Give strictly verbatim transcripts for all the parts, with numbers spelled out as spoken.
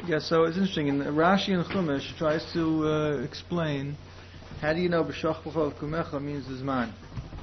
Yeah, so it's interesting. In Rashi and Chumash tries to uh, explain how do you know b'shach b'chol kumecha means the zman.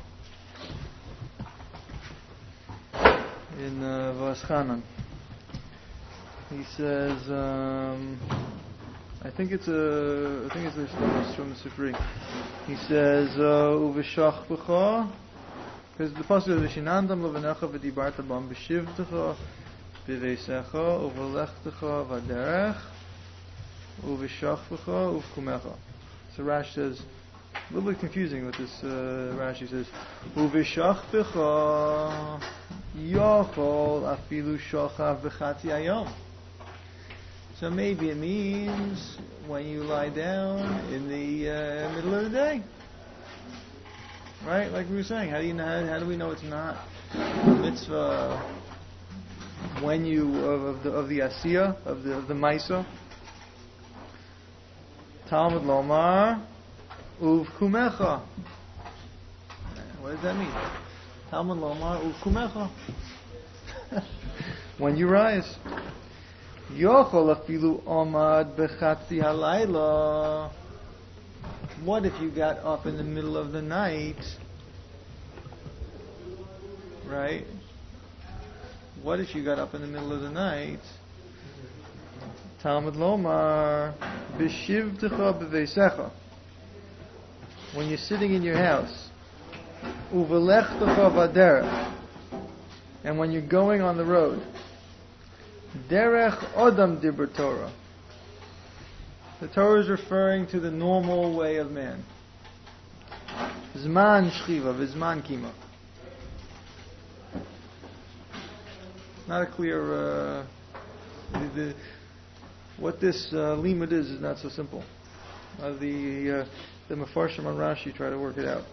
In uh, Vaschanan, he says, um, I think it's a, I think it's this from the Sifri. He says, uv'shach b'cha, because the pasuk is v'shinandam levenecha v'dibarta bam b'shivtecha b'veisecha uv'lechtecha v'derech uv'shach b'cha uv'kumecha. So Rashi says, a little bit confusing with this. Uh, Rashi says, uv'shach b'cha yochol afilu shochav b'chati ayom. So maybe it means when you lie down in the uh, middle of the day, right? Like we were saying, how do you know? How, how do we know it's not a mitzvah when you of, of the of the asiyah of the of the ma'isa? Talmud lomar uv kumecha. What does that mean? Talmud lomar uv kumecha. When you rise. Yochol afilu omad bechatzi halayla. What if you got up in the middle of the night? Right? What if you got up in the middle of the night? Talmud lomar b'shivtecha b'veisecha. When you're sitting in your house, uvelechtecha v'derech, and when you're going on the road. Derech Odam Dibur Torah. The Torah is referring to the normal way of man. Zman Shchiva, Vizman Kima. Not a clear. Uh, the, the, what this uh, limud is is not so simple. Uh, the uh, the Mefarshim on Rashi try to work it out.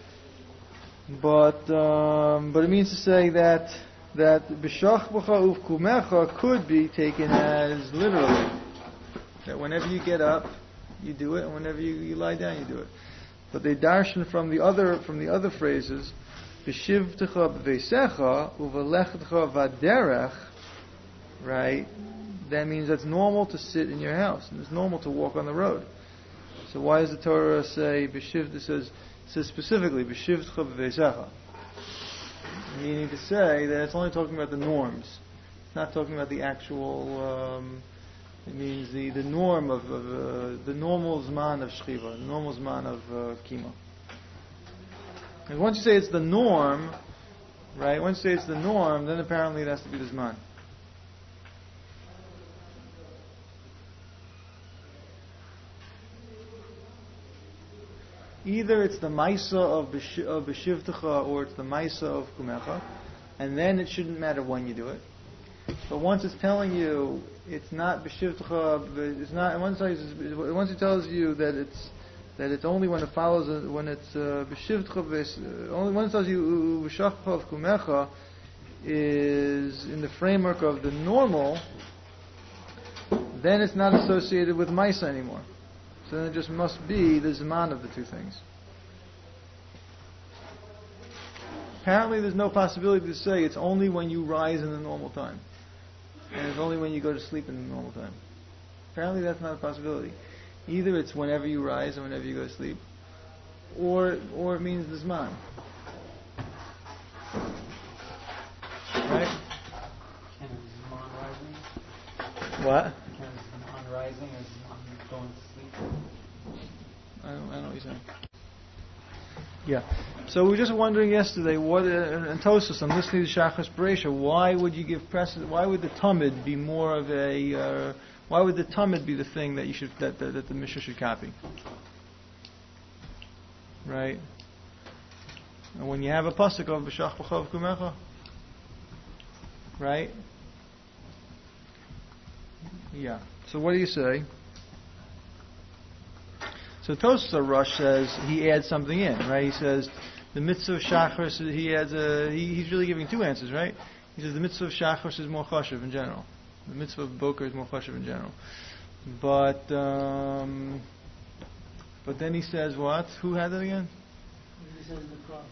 But um, but it means to say that. That b'shach b'cha uvkumecha could be taken as literally. That whenever you get up, you do it, and whenever you, you lie down, you do it. But they darshan from the other from the other phrases, b'shivtecha b'veisecha uvelechtecha v'derech. Right, that means that's normal to sit in your house, and it's normal to walk on the road. So why does the Torah say b'shiv? It says it says specifically b'shivtecha b'veisecha. Meaning to say that it's only talking about the norms. It's not talking about the actual. Um, it means the, the norm of, of uh, the normal zman of shchiva, the normal zman of uh, kima. And once you say it's the norm, right? Once you say it's the norm, then apparently it has to be the zman. Either it's the Maisa of B'shivtecha or it's the Maisa of Kumecha, and then it shouldn't matter when you do it. But once it's telling you it's not B'shivtecha, it's not. Once it tells you that it's that it's only when it follows when it's B'shivtecha, only once it tells you B'shachcha of Kumecha is in the framework of the normal, then it's not associated with Maisa anymore. So then it just must be the Zman of the two things. Apparently there's no possibility to say it's only when you rise in the normal time. And it's only when you go to sleep in the normal time. Apparently that's not a possibility. Either it's whenever you rise and whenever you go to sleep, or or it means the Zman. Right? Can Zman rising? What? Can Zman rising or Zman going to sleep? I don't, I don't know what you're saying. Yeah. So we were just wondering yesterday, what uh, and Tosfos, I'm listening to Shachas Bereisha, why would you give precedence? Why would the Talmud be more of a? Uh, why would the Talmud be the thing that you should that, that, that the Mishnah should copy? Right. And when you have a pasuk of b'shach b'chav kumecha, right? Yeah. So what do you say? So Tosfos Rush says he adds something in, right? He says the mitzvah of shachris. He adds a. He, he's really giving two answers, right? He says the mitzvah of shachris is more chashuv in general. The mitzvah of boker is more chashuv in general. But um, but then he says what? Who had that again? He says the cross.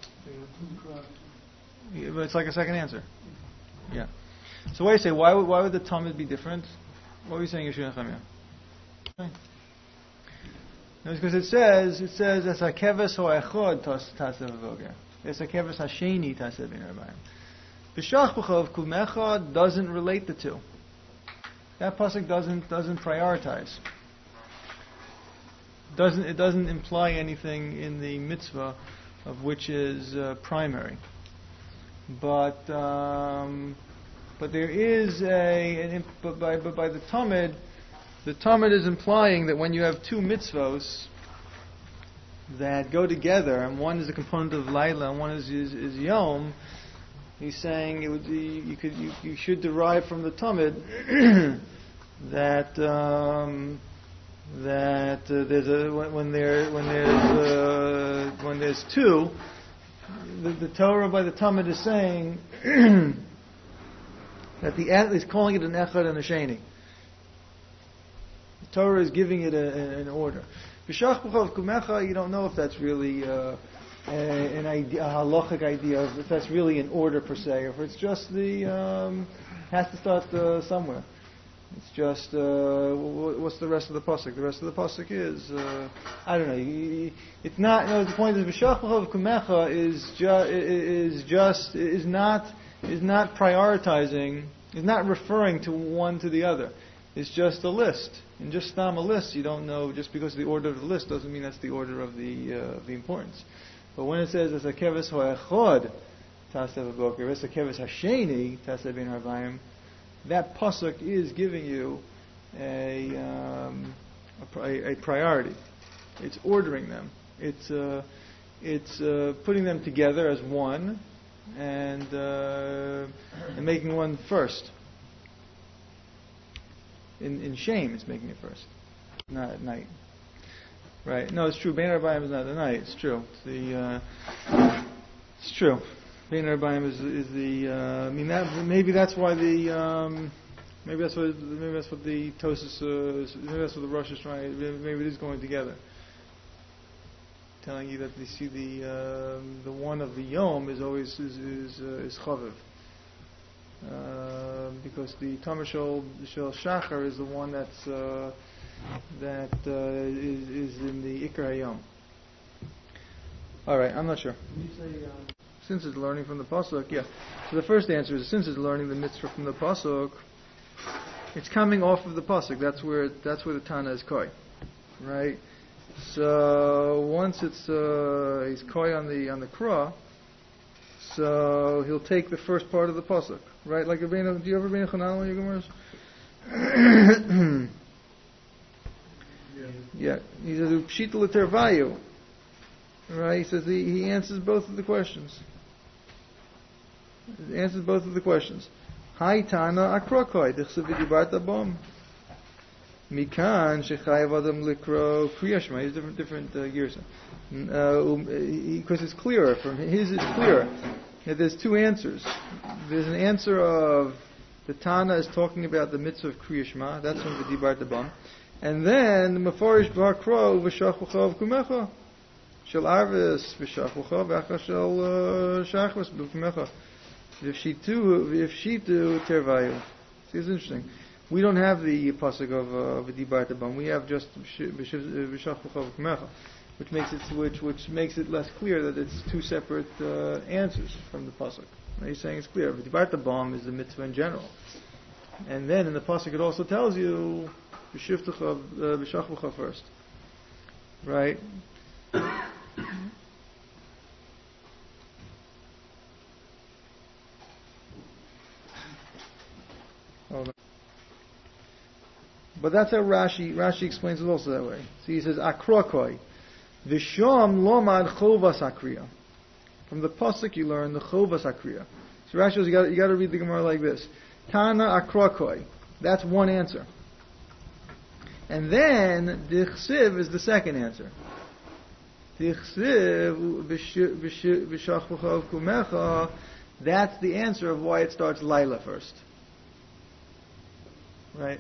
Yeah, but it's like a second answer. Yeah. So what do you say? Why would why would the Talmud be different? What were you saying, Yeshua Nechamia? Okay. Because it says, it says, "Es hakeves ho'echod tasev v'voger." Es hakeves hasheni tasev bin arbayim. B'shach b'chov kumecha doesn't relate the two. That pasuk doesn't doesn't prioritize. Doesn't it doesn't imply anything in the mitzvah of which is uh, primary. But um, but there is a an, but by but by the Talmud, the Talmud is implying that when you have two mitzvos that go together, and one is a component of Laila and one is is, is Yom, he's saying it would be, you could you, you should derive from the Talmud that um, that uh, there's a when, when there when there's uh, when there's two, the, the Torah by the Talmud is saying that the is calling it an echad and a sheni. The Torah is giving it a, a, an order. B'shach b'chov kumecha, you don't know if that's really uh, a, an idea, a halachic idea, of if that's really an order per se, or if it's just the um, has to start uh, somewhere. It's just uh, what's the rest of the pasuk? The rest of the pasuk is uh, I don't know. It's not. No, the point is b'shach b'chov kumecha is just is just is not is not prioritizing. Is not referring to one to the other. It's just a list. And just stam a list, you don't know, just because the order of the list doesn't mean that's the order of the uh, of the importance. But when it says as a keves ho'echod tasev boker, as a keves hasheni tasev bin arbayim, that pasuk is giving you a, um, a, a priority. It's ordering them. It's uh, it's uh, putting them together as one, and uh, and making one first. In, in shame, it's making it first, not at night. Right? No, it's true. Bein Arbayim is not at night. It's true. It's the. Uh, it's true. Bein Arbayim is is the. Uh, I mean, that maybe that's why the. Um, maybe that's what maybe that's what the Tosis. Uh, maybe that's what the Rosh is trying. Maybe it is going together. Telling you that you see the um, the one of the Yom is always is is, uh, is Chaviv. Uh, because the Tamar Shel Shachar is the one that's uh, that uh, is, is in the Ikar Hayom. All right, I'm not sure. Can you say, uh, since it's learning from the pasuk, yeah. So the first answer is since it's learning the mitzvah from the pasuk, it's coming off of the pasuk. That's where that's where the Tana is koi, right? So once it's uh, he's koi on the on the krah. So he'll take the first part of the pasuk, right? Like a do you ever read Chanan when you Gemaras? Yeah. He says Pshita l'tervayu, right? He says he, he answers both of the questions. He answers both of the questions. Hai Tana akrokoi dichsav v'dibarta bom. Mikan shechayav adam likro kriyashma. He's different different uh, years. Because uh, it's clearer from his. It's clearer. Now, there's two answers. There's an answer of the Tana is talking about the mitzvah of kriyashma. That's from the dibarta bom. And then mefarish b'hakro v'shach v'chav kumecha shel arvis v'shach v'chav v'acha shel shachvas b'kumecha v'fshitu v'fshitu tervayu. See, it's interesting. We don't have the pasuk of v'dibarta bom. We have just v'shach v'chav kumecha, which makes it which which makes it less clear that it's two separate uh, answers from the pasuk. Now he's saying it's clear. V'dibarta bom is the mitzvah in general, and then in the pasuk it also tells you v'shach v'chav first, right? But that's how Rashi Rashi explains it also that way. So he says akrokoi, v'sham lomad chovas akriya. From the pasuk you learn the chovas akriya. So Rashi says you got you got to read the Gemara like this: Tana akrokoi. That's one answer. And then dichsiv is the second answer. Dichsiv v'shach v'chav kumecha. That's the answer of why it starts Laila first. Right?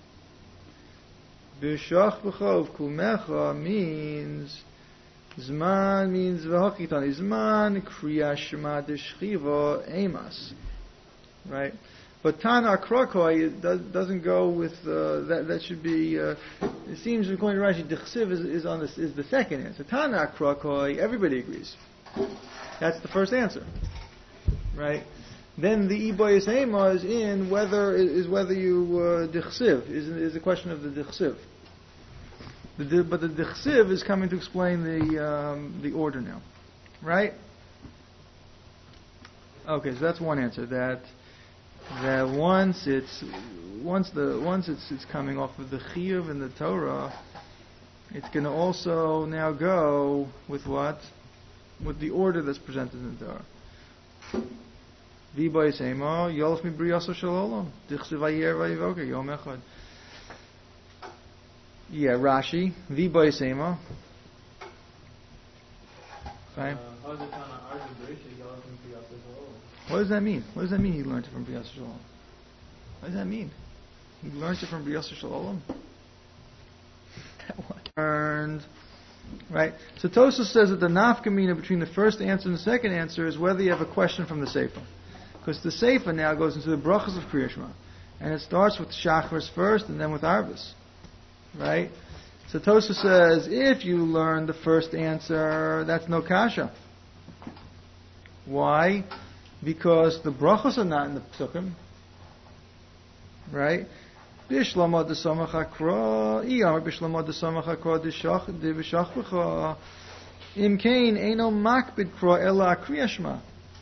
B'shach v'chav kumecha means Zman means v'hakitani. Zman kriya shema d'shchiva emas. Right? But Tana Krokoi does, doesn't go with uh, that. That should be. Uh, it seems according to Rashi, Dichsiv is, is on this is the second answer. Tana Krokoi, everybody agrees. That's the first answer, right? Then the Iboyes Ema is in whether is whether you uh, Dichsiv is is a question of the Dichsiv. The, but the Dichsiv is coming to explain the um, the order now, right? Okay, so that's one answer. That that once it's once the once it's it's coming off of the Chiyuv in the Torah, it's going to also now go with what? With the order that's presented in the Torah. V'boy Seimo Yolf mi Briyaso Shalom Dichsiv Ayer Vayivoker Yom Echad. Yeah, Rashi V'boy Seimo. Fine. What does that mean? What does that mean he learned it from Briyaso Shalom? What does that mean? He learned it from Briyaso Shalom? That one. Learned. Right? So Tosfos says that the nafkamina between the first answer and the second answer is whether you have a question from the Sefer. Because the Sefer now goes into the brachas of Kriya Shema. And it starts with Shachris first and then with Arvis. Right? So Tosfos says, if you learn the first answer, that's no kasha. Why? Because the brachos are not in the psukim, right? Bishlama de samach hakra, iyam bishlama de samach hakra de shach de v'shach b'cha. Im kain eino makbid kra ela kriya shema.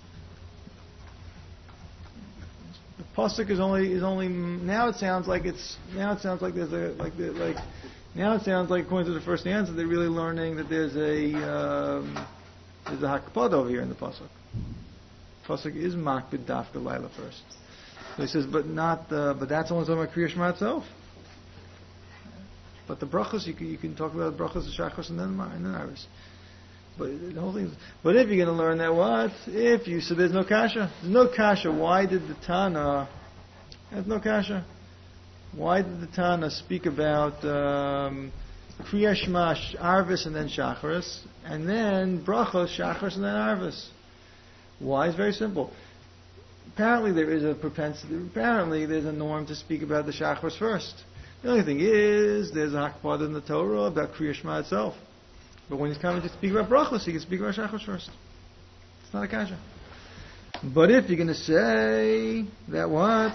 The pasuk is only is only now. It sounds like it's now. It sounds like there's a like the, like now. It sounds like according to the first answer, they're really learning that there's a um, there's a hakpad over here in the pasuk. Pasuk is makbid dafka laila first. So he says, but not, uh, but that's only talking about Kriya Shema itself. But the brachos, you can, you can talk about the brachos of Shachos and then and then Iris. But the whole thing. Is, but if you're going to learn that, what? If you so there's no kasha, there's no kasha. Why did the Tana? There's no kasha. Why did the Tana speak about um, Kriya Shema, Arvis, and then Shachris, and then brachos, Shachris, and then Arvis? Why? It's very simple. Apparently there is a propensity, apparently there's a norm to speak about the Shachris first. The only thing is, there's a hakpad in the Torah about Kriya Shema itself. But when he's coming to speak about brachos, he can speak about Shachris first. It's not a kasha. But if you're going to say that what?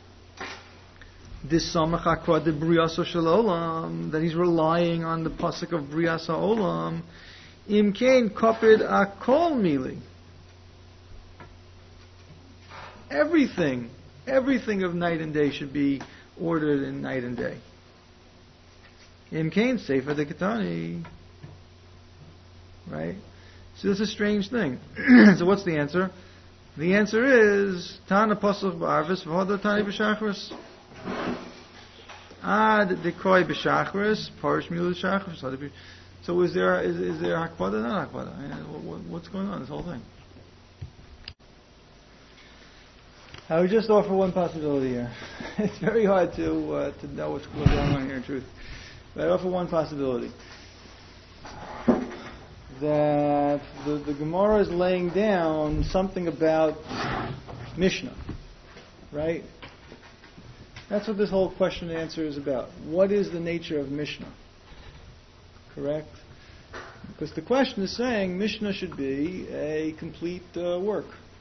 This samach hakpad de Briyaso Shel Olam, that he's relying on the pasuk of Briyasa Olam, im kain kopid akol mili. Everything, everything of night and day should be ordered in night and day. Im kain sefer de katani. Right? So this is a strange thing. So what's the answer? The answer is Tana pasuk b'arvis v'hoda tani b'shachris. Ad dekoi b'shachris parish milu b'shachris. So is there is, is there hakpada or not hakpada? I mean, what, what's going on? This whole thing. I would just offer one possibility here. It's very hard to uh, to know what's going on here in truth. But I offer one possibility. That the, the Gemara is laying down something about Mishnah. Right? That's what this whole question and answer is about. What is the nature of Mishnah? Correct? Because the question is saying Mishnah should be a complete uh, work.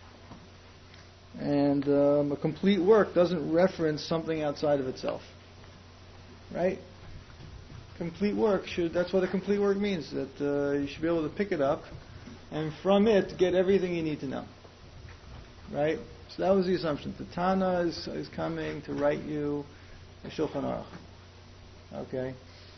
And um, a complete work doesn't reference something outside of itself. Right? Complete work should, that's what a complete work means. That uh, you should be able to pick it up and from it get everything you need to know. Right? So that was the assumption. The Tana is, is coming to write you a Shulchan Aruch. Okay?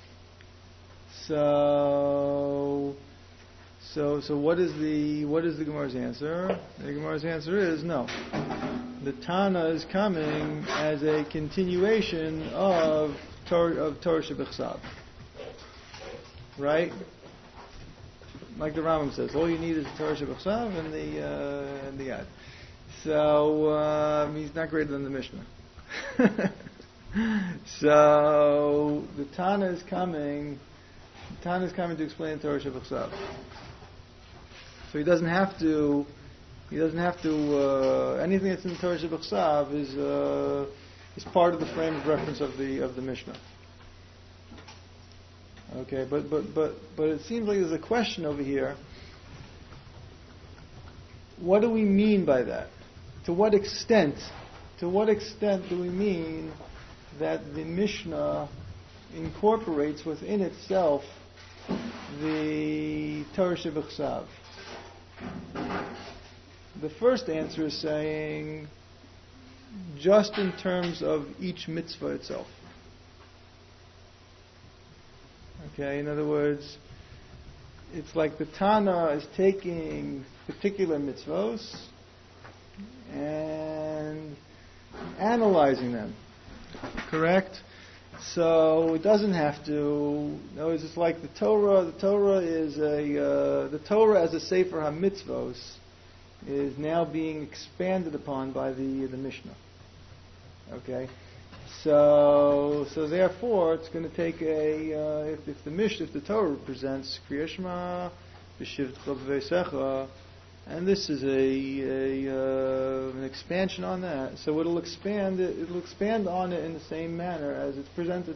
So... So, so what is the what is the Gemara's answer? The Gemara's answer is no. The Tana is coming as a continuation of Torah of Torah Shebechsav, right? Like the Rambam says, all you need is the Torah Shebechsav and the uh, and the Yad. So um, he's not greater than the Mishnah. So the Tana is coming. The Tana is coming to explain Torah Shebechsav. So he doesn't have to He doesn't have to. Uh, anything that's in the Torah Shebechsav is uh, is part of the frame of reference of the of the Mishnah. Okay, but but but but it seems like there's a question over here. What do we mean by that? To what extent? To what extent do we mean that the Mishnah incorporates within itself the Torah Shebechsav? The first answer is saying just in terms of each mitzvah itself. Okay, in other words, it's like the Tana is taking particular mitzvos and analyzing them. Correct? So it doesn't have to. No, it's just like the Torah. The Torah is a uh, the Torah as a sefer hamitzvos is now being expanded upon by the the Mishnah. Okay, so so therefore it's going to take a uh, if, if the Mishnah if the Torah presents Kriya Shema b'shivtcha b'veisecha, and this is a, a uh, an expansion on that. So it'll expand it, it'll expand on it in the same manner as it's presented.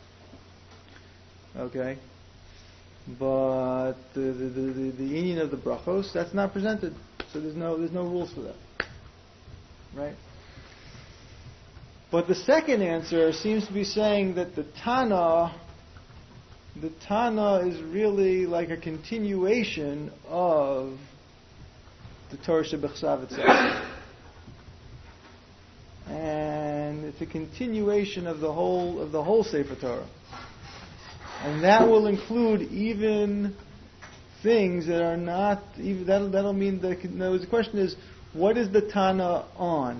Okay, but the the the, the, the union of the brachos, that's not presented. So there's no there's no rules for that, right? But the second answer seems to be saying that the Tana, the Tana is really like a continuation of the Torah Shebechsav itself, and it's a continuation of the whole of the whole Sefer Torah, and that will include even things that are not even that'll that'll mean that. No, the question is, what is the Tana on?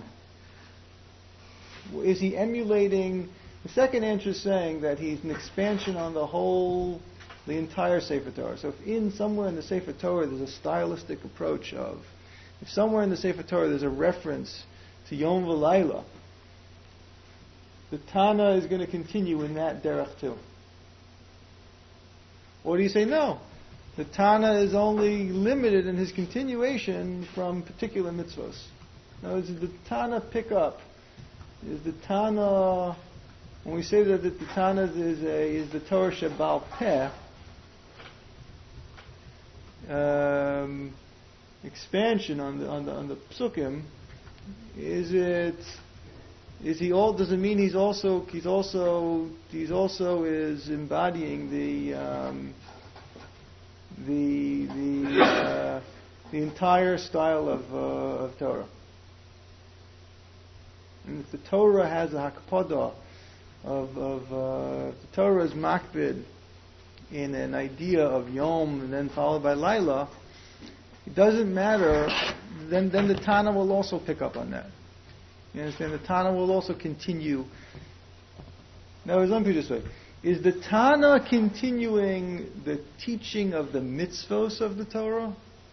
Is he emulating? The second answer is saying that he's an expansion on the whole, the entire Sefer Torah. So if in somewhere in the Sefer Torah there's a stylistic approach of, if somewhere in the Sefer Torah there's a reference to Yom V'Layla, the Tana is going to continue in that derech too. Or do you say no? The Tana is only limited in his continuation from particular mitzvos. In other words, did the Tana pick up? Is the Tana, when we say that the Tana is a is the Torah Shebal Peh, um, expansion on the on the on the psukim, is it is he all? Does it mean he's also he's also he's also is embodying the um, the the uh, the entire style of uh, of Torah? And if the Torah has a hakpada of, of uh, if the Torah is makbid in an idea of Yom and then followed by Laila, it doesn't matter. Then then the Tana will also pick up on that. You understand? The Tana will also continue. Now, let me put it this way: is the Tana continuing the teaching of the mitzvos of the Torah?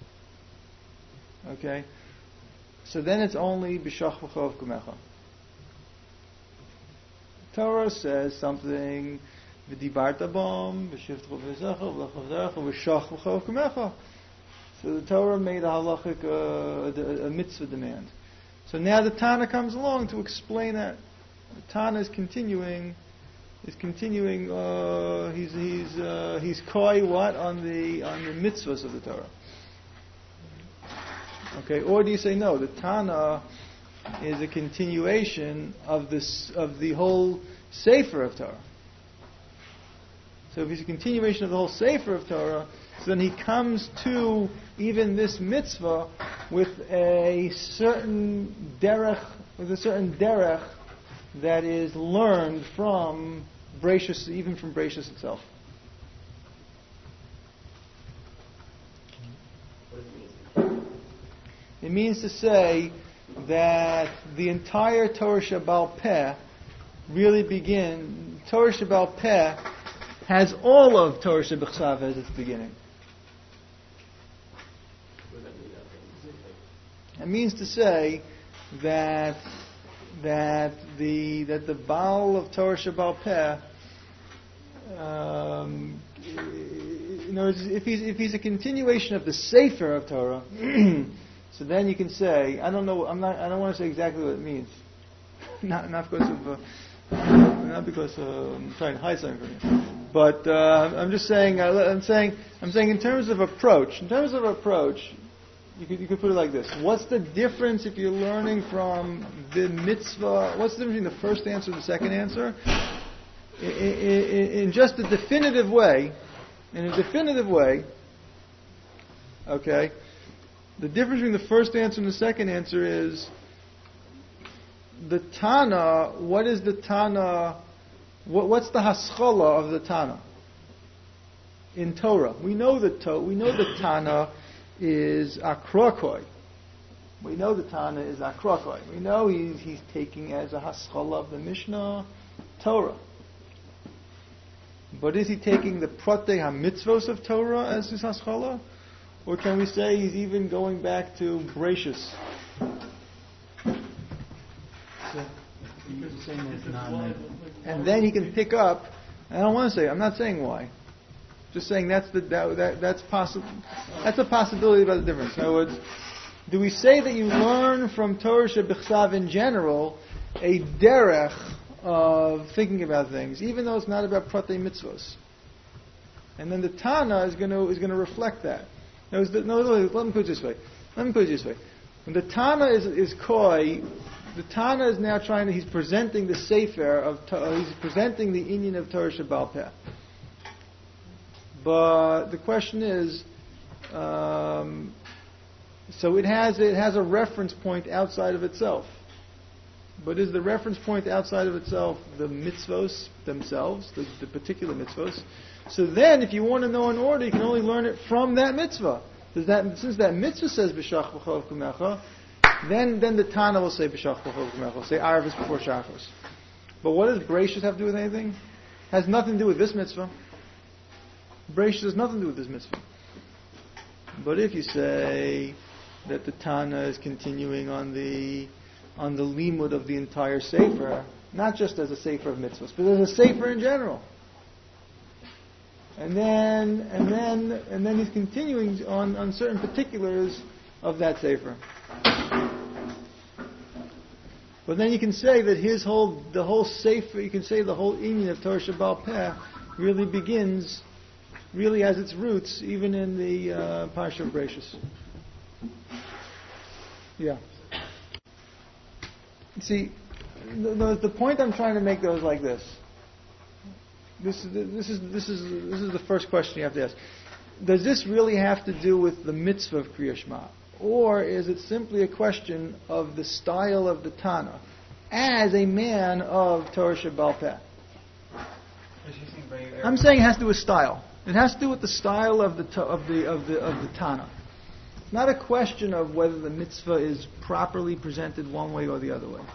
Okay, so then it's only b'shach v'chov kumecha. Torah says something, v'dibarta bom, v'shivtcha v'zecha, v'lachavzecha, v'shach v'chov kumecha. So the Torah made a halachic, uh, a, a mitzvah demand. So now the Tana comes along to explain that. The Tana is continuing, is continuing. Uh, he's he's uh, he's koi what on the on the mitzvahs of the Torah. Okay, or do you say no? The Tana is a continuation of this of the whole Sefer of Torah. So if he's a continuation of the whole Sefer of Torah, so then he comes to even this mitzvah with a certain derech, with a certain derech that is learned from Bereishis, even from Bereishis itself. It means to say that the entire Torah Shebal Peh really begin. Torah Shebal Peh has all of Torah Shebechsav as its beginning. It means to say that that the that the Baal of Torah Shebal Peh, um, in other words, if he's if he's a continuation of the Sefer of Torah, So then you can say, I don't know, I'm not, I don't want to say exactly what it means. not, not because of, uh, not because uh, I'm trying to hide something from you. But uh, I'm just saying, uh, I'm saying, I'm saying in terms of approach, in terms of approach, you could, you could put it like this. What's the difference if you're learning from the mitzvah? What's the difference between the first answer and the second answer? In, in, in just a definitive way, in a definitive way, okay, the difference between the first answer and the second answer is the Tana. What is the Tana? What, what's the haskalah of the Tana in Torah? We know the to, we know the Tana is akrokoi. We know the Tana is akrokoi. We know he's he's taking as a haskalah of the Mishnah Torah. But is he taking the protei hamitzvos of Torah as his haskalah? Or can we say he's even going back to Bereshis? And then he can pick up. I don't want to say. I'm not saying why. Just saying that's the that, that that's possible. That's a possibility about the difference. In other words, do we say that you learn from Torah shebichsav in general a derech of thinking about things, even though it's not about protei mitzvos? And then the Tana is going to is going to reflect that. No, no, no, let me put it this way. Let me put it this way. When the Tana is is koi, the Tana is now trying to. He's presenting the sefer of. He's presenting the inyan of Torah Shebaal Peh. But the question is, um, so it has it has a reference point outside of itself. But is the reference point outside of itself the mitzvos themselves, the, the particular mitzvos? So then, if you want to know an order, you can only learn it from that mitzvah. Does that, since that mitzvah says b'shach b'chol kumecha, then then the Tana will say b'shach b'chol kumecha, will say Arvis before Shachos. But what does Bereshis have to do with anything? It has nothing to do with this mitzvah. Bereshis has nothing to do with this mitzvah. But if you say that the Tana is continuing on the on the limud of the entire sefer, not just as a sefer of mitzvahs, but as a sefer in general. And then, and then, and then he's continuing on, on certain particulars of that sefer. But then you can say that his whole, the whole sefer, you can say the whole inyan of Torah Shebaal Peh really begins, really has its roots even in the uh, Parsha of Bereshis. Yeah. See, the, the, the point I'm trying to make though is like this. This is this is this is this is the first question you have to ask. Does this really have to do with the mitzvah of Kriya Shema, or is it simply a question of the style of the Tana as a man of Torah Shebaal Peh? I'm saying it has to do with style. It has to do with the style of the of the of the of the Tana. It's not a question of whether the mitzvah is properly presented one way or the other way.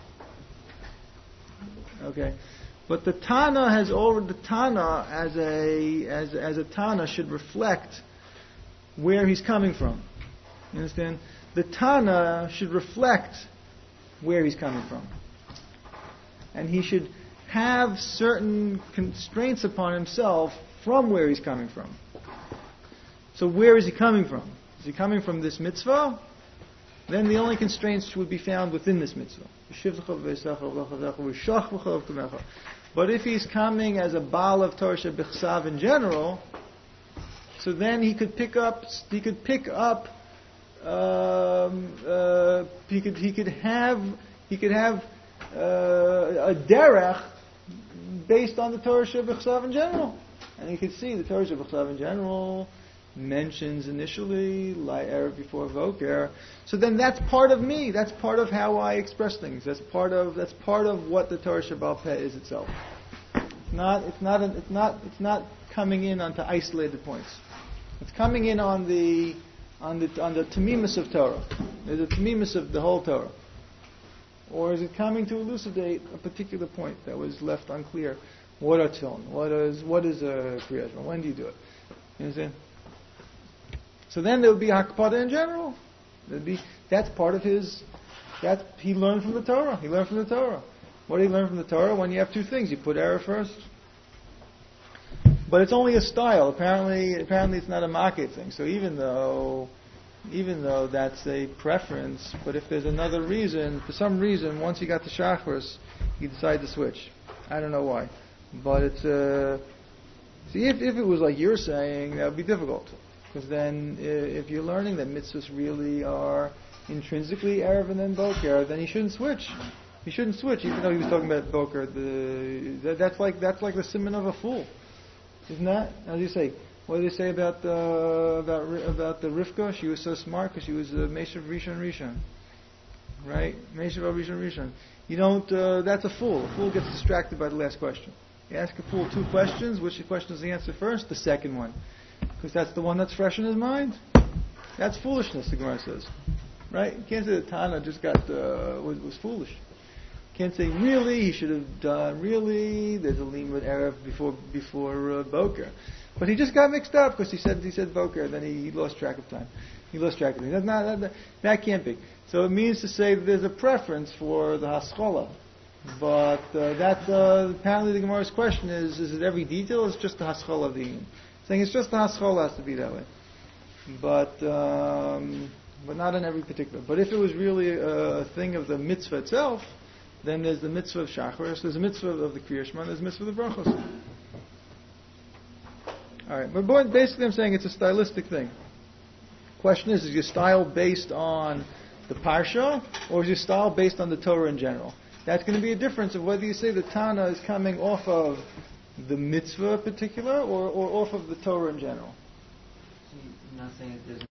Okay. But the Tana has already, the Tana as a as as a Tana should reflect where he's coming from. You understand? The Tana should reflect where he's coming from, and he should have certain constraints upon himself from where he's coming from. So where is he coming from? Is he coming from this mitzvah? Then the only constraints would be found within this mitzvah. But if he's coming as a Baal of Torah Shebichsav in general, so then he could pick up, he could pick up, um, uh, he could he could have he could have uh, a derech based on the Torah Shebichsav in general, and you can see the Torah Shebichsav in general mentions initially Lai Erev before Voker. So then that's part of me. That's part of how I express things. That's part of that's part of what the Torah Shebaal Peh is itself. It's not it's not an, it's not it's not coming in onto isolated points. It's coming in on the on the on the tamimus of Torah. There's a tamimus of the whole Torah. Or is it coming to elucidate a particular point that was left unclear? What are tefillin? What is what is a Kriya Shema? When do you do it? You understand? So then there would be Hakpada in general. There'd be that's part of his. That he learned from the Torah. He learned from the Torah. What did he learn from the Torah? When you have two things, you put error first. But it's only a style. Apparently, apparently it's not a market thing. So even though, even though that's a preference. But if there's another reason, for some reason, once you got to Shacharis, you decide to switch. I don't know why. But it's, uh, see, if, if it was like you're saying, that would be difficult. Because then, uh, if you're learning that mitzvahs really are intrinsically Erev and then Boker, then he shouldn't switch. He shouldn't switch, even though he was talking about Boker. The, that, that's like that's like the simon of a fool, isn't that? How do you say? What do they say about uh, about about the Rivka? She was so smart because she was a Meshav Rishon Rishon, right? Meshav Rishon Rishon. You don't. Uh, that's a fool. A fool gets distracted by the last question. You ask a fool two questions. Which question is the answer first? The second one, because that's the one that's fresh in his mind. That's foolishness, the Gemara says, right? You can't say that Tana just got uh, was, was foolish. You can't say really he should have done really. There's a limud erev before before uh, Boker. But he just got mixed up because he said he said Boker, and then he, he lost track of time. He lost track of time. That's not, that, that can't be. So it means to say that there's a preference for the Haschola. But uh, that uh, apparently the Gemara's question is: is it every detail? Or is it just the Haschola of the Yin? Saying it's just the Haschola has to be that way, but um, but not in every particular. But if it was really a thing of the mitzvah itself, then there's the mitzvah of Shacharis, there's a mitzvah of the Kriya Shema, there's a mitzvah of the Brachos. All right, but basically I'm saying it's a stylistic thing. Question is, is your style based on the Parsha, or is your style based on the Torah in general? That's going to be a difference of whether you say the Tana is coming off of the mitzvah in particular, or, or off of the Torah in general. So you're not saying that there's